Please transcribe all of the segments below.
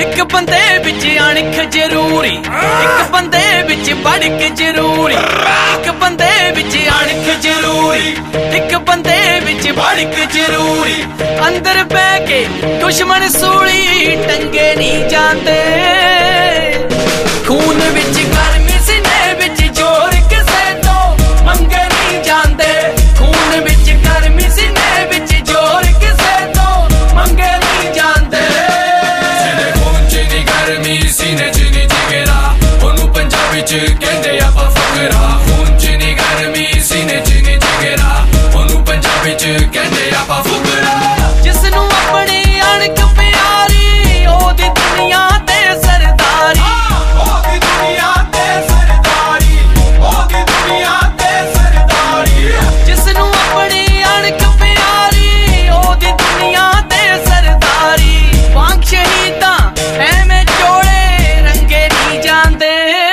एक बंदे विच अणख जरूरी, एक बंदे विच बड़क जरूरी, एक बंदे विच अणख जरूरी, एक बंदे विच बड़क जरूरी। अंदर बह के दुश्मन सूली टंगे नहीं जाते, खून विच गर्मी सीने विच जोर किसे तो मंगे नहीं जाते, खून विच गर्मी सीने विच जोर किसे तो मंगे नहीं जाते। सीने खून च नी गर्मी सीने च नी जिगरा, ओनू पंजाबी च कहंदे आपां फकरा। खून च नी गर्मी सीने च नी जिगरा, ओनू पंजाबी च कहंदे आपां फकरा। जिसनू अपनी अणख प्यारी ओदी दुनिया ते सरदारी, ओदी दुनिया ते सरदारी, ओदी दुनिया ते सरदारी। जिसनू अपनी अणख प्यारी ओदी दुनिया ते सरदारी। वांग शहीदां ऐवें जोड़े रंगे नहीं जांदे,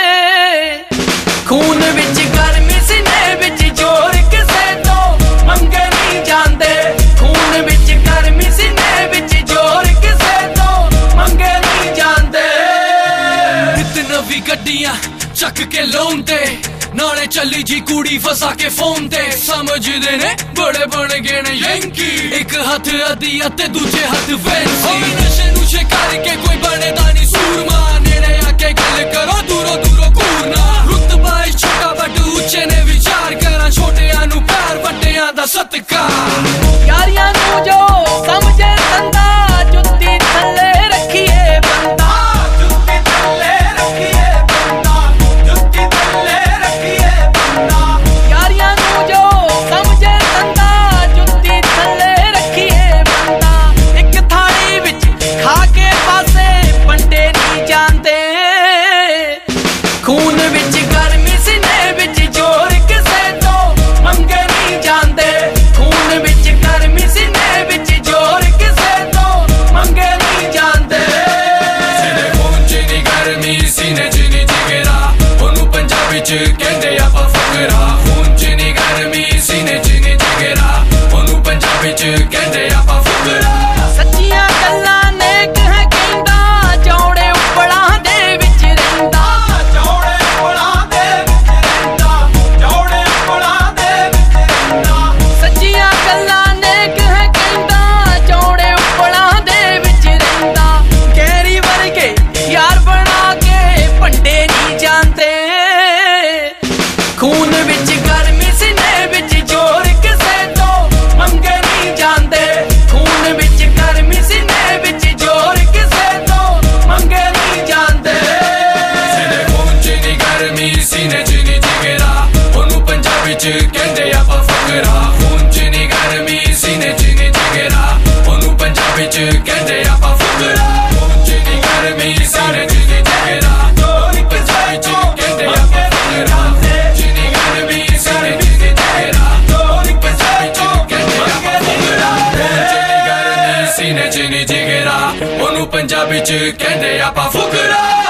खून विच गर्मी सीने विच जोर किसे तो मंगे नहीं जांदे, खून विच गर्मी सीने विच जोर किसे तो मंगे नहीं जांदे। नित नवी गड्डियां चक के लाउंदे, नाले चली जी कुड़ी फसा के फोन ते। समझदे ने बड़े बन गए ने यंकी, एक हाथ अदिया ते दूजे हाथ फैंसी। नशे नुशे करके कोई बनेदा नी सूरमा, नेड़े आके गल करो दूरों दूरों घूरना। रुतबा छोटा बट उच्चे ने विचार करा, छोटियां नू प्यार वड्डियां दा सत्कार। यारियां नू जो समझे तंदा, जुत्ती थल्ले रखिए बंदा, जुत्ती थल्ले रखिए बंदा, जुत्ती थल्ले रखिए बंदा। यारियां नू जो समझे तंदा, जुत्ती थल्ले रखिए बंदा। एक थाली विच खा के पासे पंडे नहीं जांदे, खून विच गर्मी सीने विच जोर किसे तो मंगे नहीं जांदे, खून विच गर्मी सीने विच जोर किसे तो मंगे नहीं जांदे। सीने खून च नी गर्मी सीने च नी जिगरा, ओनू पंजाबी च कहंदे आपां फकरा। खून च नी गर्मी सीने च नी जिगरा, ओनू पंजाबी च कहंदे आपां फकरा। सच्चियां गल्लां नेक है कहंदा, चौड़े उपड़ां दे विच रहिंदा, चौड़े उपड़ां दे विच रहिंदा, चौड़े उपड़ां दे विच रहिंदा। सच्चियां गल्लां नेक है कहंदा, चौड़े उपड़ां दे विच रहिंदा। गैरी वर्गे यार बना के पंडे नहीं जांदे, खून विच गर्मी सीने विच जोर किसे तो मंगे नहीं जांदे, खून विच गर्मी सीने विच जोर किसे तो मंगे नहीं जांदे। सीने खून च नी गर्मी सीने च नी जिगरा, ओनू पंजाबी च कहंदे आपां फकरा। खून च नी गर्मी सीने च नी जिगरा, ओनू पंजाबी च कहंदे आपां फकरा। खून च नी गर्मी सीने च नी जिगरा, ओनू पंजाबी च कहंदे आपां फकरा। खून च नी गर्मी सीने च नी जिगरा, ओनू पंजाबी च कहंदे आपां फकरा। खून च नी गर्मी सीने च नी जिगरा, ओनू पंजाबी च कहंदे आपां फकरा।